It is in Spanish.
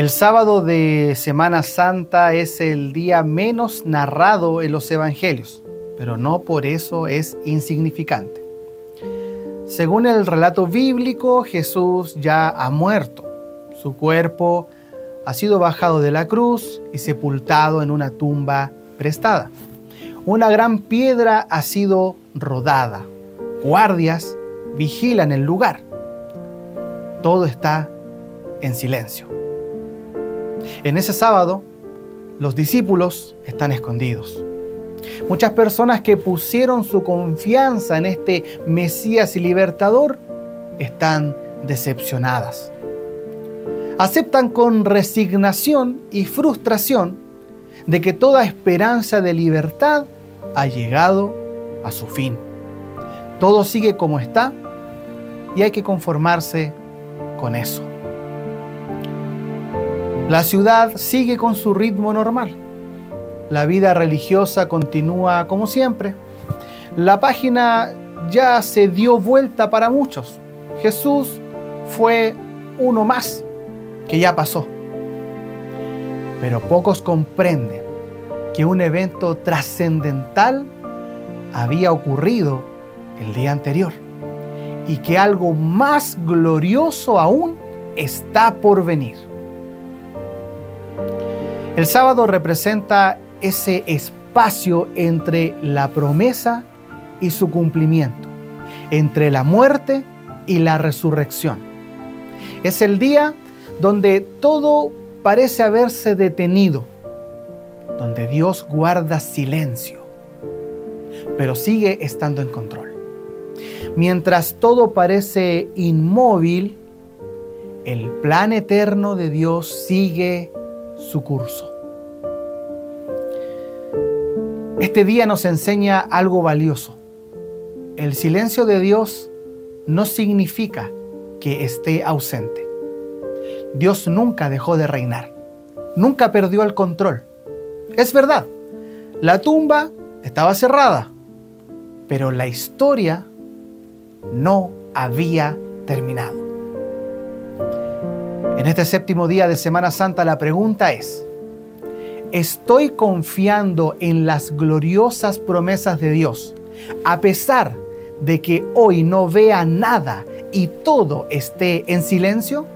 El sábado de Semana Santa es el día menos narrado en los evangelios, pero no por eso es insignificante. Según el relato bíblico, Jesús ya ha muerto. Su cuerpo ha sido bajado de la cruz y sepultado en una tumba prestada. Una gran piedra ha sido rodada. Guardias vigilan el lugar. Todo está en silencio. En ese sábado, los discípulos están escondidos. Muchas personas que pusieron su confianza en este Mesías y Libertador están decepcionadas. Aceptan con resignación y frustración de que toda esperanza de libertad ha llegado a su fin. Todo sigue como está y hay que conformarse con eso. La ciudad sigue con su ritmo normal. La vida religiosa continúa como siempre. La página ya se dio vuelta para muchos. Jesús fue uno más que ya pasó. Pero pocos comprenden que un evento trascendental había ocurrido el día anterior y que algo más glorioso aún está por venir. El sábado representa ese espacio entre la promesa y su cumplimiento, entre la muerte y la resurrección. Es el día donde todo parece haberse detenido, donde Dios guarda silencio, pero sigue estando en control. Mientras todo parece inmóvil, el plan eterno de Dios sigue su curso. Este día nos enseña algo valioso. El silencio de Dios no significa que esté ausente. Dios nunca dejó de reinar, nunca perdió el control. Es verdad, la tumba estaba cerrada, pero la historia no había terminado. En este séptimo día de Semana Santa la pregunta es: ¿estoy confiando en las gloriosas promesas de Dios a pesar de que hoy no vea nada y todo esté en silencio?